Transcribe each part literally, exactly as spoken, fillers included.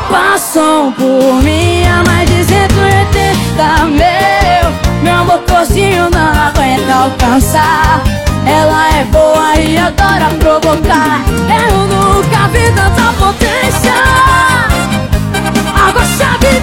Passam por mim a mais de cento e oitenta mil. Meu motorzinho não aguenta alcançar. Ela é boa e adora provocar. Eu nunca vi tanta potência. Água chave.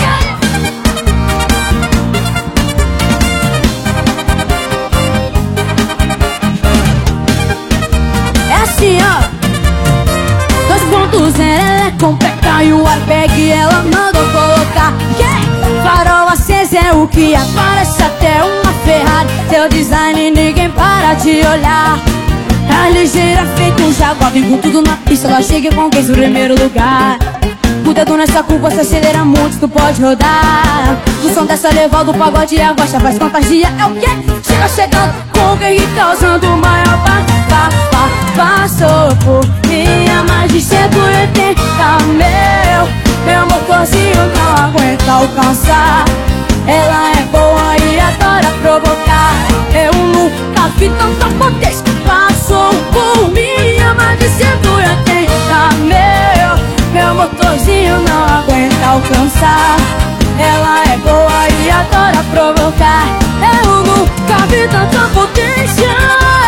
É assim, ó. dois ponto zero, ela é completa e o airbag ela mandou colocar. Yeah! Farol aceso é o que aparece até uma Ferrari. Seu design ninguém para de olhar. É ligeira feito um jaguar. Vem com tudo na pista, ela chega e conquista o primeiro lugar. O dedo nessa curva, se acelera muito, tu pode rodar. O som dessa levada do pagode, a gosta faz fantasia. É o quê? Chega chegando com o que causando o maior pa, pa, pa, passou por mim a mais de cento e oitenta mil. Meu motorzinho não aguenta alcançar. Ela é boa e adora provocar. Eu nunca vi tanta potência. Passou por mim a mais de cento e oitenta mil. Meu motorzinho não aguenta alcançar. Ela é boa e adora provocar. Eu nunca vi tanta potência.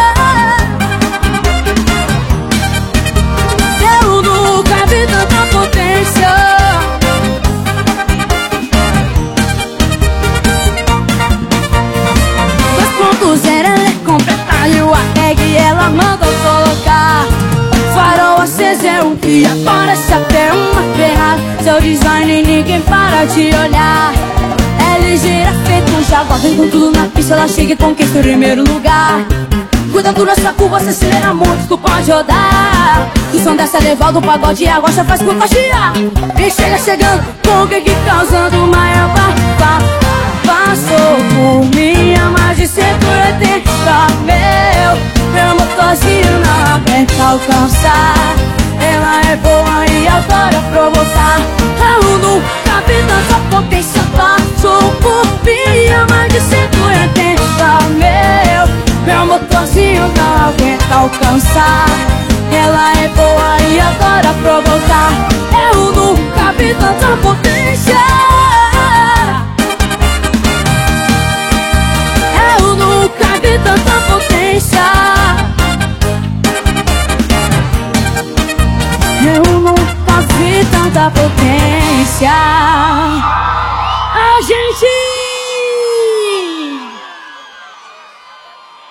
Eu nunca vi tanta potência. dois ponto zero, ela é completa e o airbag ela manda colocar. Farol aceso é o que aparece até uma Ferrari. Seu design ninguém para de olhar. É ligeira feito um jaguar. Vem com tudo na pista, ela chega e conquista o primeiro lugar. Cuidado nessa curva, se acelera muito, tu pode rodar. O som dessa levada do pagode e a gosta faz contagiar. E chega chegando com o que causando o maior pa, pa, passou por mim a mais de cento e oitenta mil. Meu motorzinho não aguenta alcançar. Ela é boa e adora provocar. Eu nunca vi tanta potência. Passou por mim a mais de cento e oitenta mil. Meu motorzinho não aguenta alcançar. Ela é boa e adora provocar. Eu nunca vi tanta potência. Eu nunca vi tanta potência.